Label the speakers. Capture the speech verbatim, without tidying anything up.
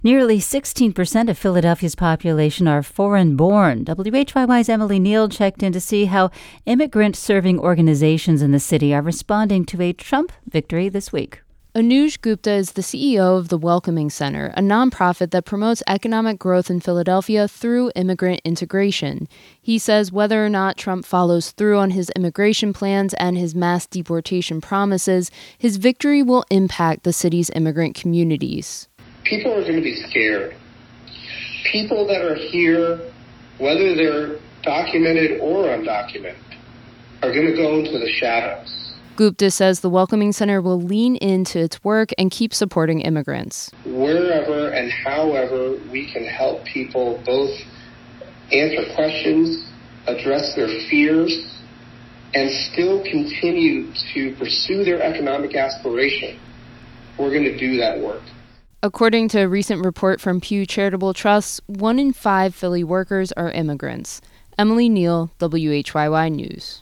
Speaker 1: Nearly sixteen percent of Philadelphia's population are foreign-born. W H Y Y's Emily Neal checked in to see how immigrant-serving organizations in the city are responding to a Trump victory this week.
Speaker 2: Anuj Gupta is the C E O of the Welcoming Center, a nonprofit that promotes economic growth in Philadelphia through immigrant integration. He says whether or not Trump follows through on his immigration plans and his mass deportation promises, his victory will impact the city's immigrant communities.
Speaker 3: People are going to be scared. People that are here, whether they're documented or undocumented, are going to go into the shadows.
Speaker 2: Gupta says the Welcoming Center will lean into its work and keep supporting immigrants.
Speaker 3: Wherever and however we can help people both answer questions, address their fears, and still continue to pursue their economic aspiration, we're going to do that work.
Speaker 2: According to a recent report from Pew Charitable Trust, one in five Philly workers are immigrants. Emily Neal, W H Y Y News.